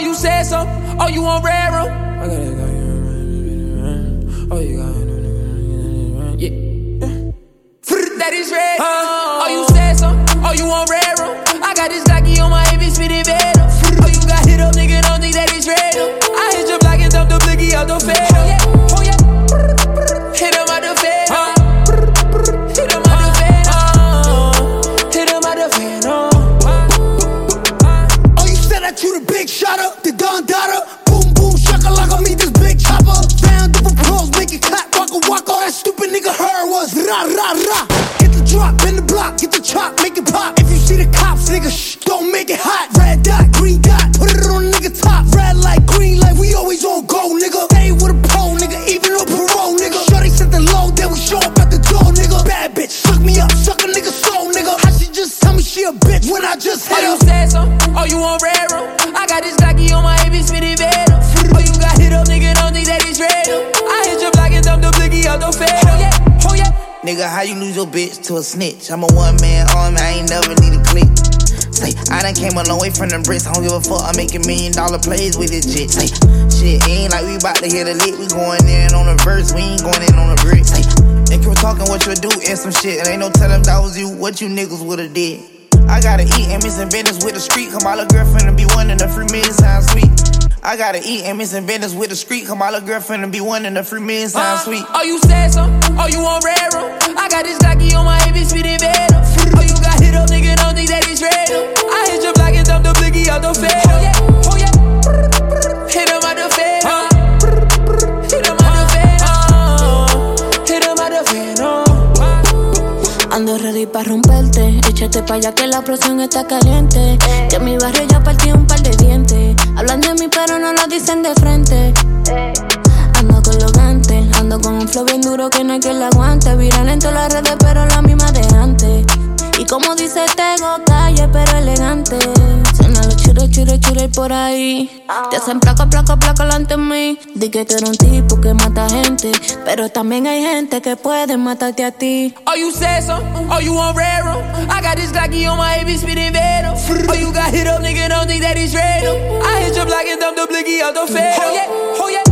you said so? Oh, you on railroad? I got it. Oh, you got it. Yeah. That is red. Oh, you said so? Oh, you on railroad? I got this Glocky on my hip, it's spitting venom. Oh, you got hit up, nigga, don't think that it's real. I hit your block and dump the blicky out the fed. Oh, yeah. Oh, yeah. Hit him out the fed. Hit him out the fed. Hit him out the fed. Oh, you said that you the big shotter, the Don Dada. Boom, boom, shakalaka, me this big chopper. Round of applause, make it clap, waka waka. All that stupid nigga heard was ra ra ra. Get the drop, bend the block, get the chop, make it pop. If you see the cops, nigga, shh, don't make it hot. Red dot, green dot, put it on nigga top. Red light, green light, we always on go, nigga. Stay with a pole, nigga, even on parole, nigga. Shorty set the low, then we show up at the door, nigga. Bad bitch, suck me up, suck a nigga soul, nigga. How she just tell me she a bitch when I just hit her? Oh, you said so? Oh, you on railroad? I got this Glocky on my hip, it's spitting venom. Oh, you got hit up, nigga, don't think that it's real. I hit your block and dump the blicky out the fed. Oh, yeah, oh, yeah. Nigga, how you lose your bitch to a snitch? I'm a one-man army, I ain't never need a click. Say, I done came a long way from them bricks. I don't give a fuck, I'm making $1 million plays with this shit. Say, shit, ain't like we bout to hit a lick. We going in on a verse, we ain't going in on a brick. Say, and keep talking what you do and some shit. And ain't no telling if that was you, what you niggas would've did. I gotta eat and missing business with the street. Come my little girlfriend and be one in the free million sound sweet. I gotta eat and missing business with the street. Come my little girlfriend and be one in the free million sound sweet. Oh, you said so? Oh, you on railroad? I got this Glocky on my hip, it's spitting venom. Oh, you got hit up, nigga, don't think that it's real. I hit your block and dump the blicky out the fed. Oh, yeah, oh, yeah. Hit him out the fed. Hit him out the fed. Hit him out the fed. Ando ready pa' romperte. Échate pa' allá que la presión está caliente. Que en mi barrio ya partí un par de dientes. Hablan de mí pero no lo dicen de frente. Ando con los gantes, ando con un flow bien duro que no hay que le aguante. Viral en todas las redes pero la misma de antes. Y como dice Tego, calle pero elegante. Suena los churros por ahí. Te hacen placa delante de mí. Di que tú eres un tipo que mata gente, pero también hay gente que puede matarte a ti. Oh, you said so? Oh, you on railroad? I got this Glocky on my hip, it's spitting venom. Oh, you got hit up, nigga, don't think that it's real. I hit your block and dump the blicky out the fed. Oh, yeah, oh, yeah.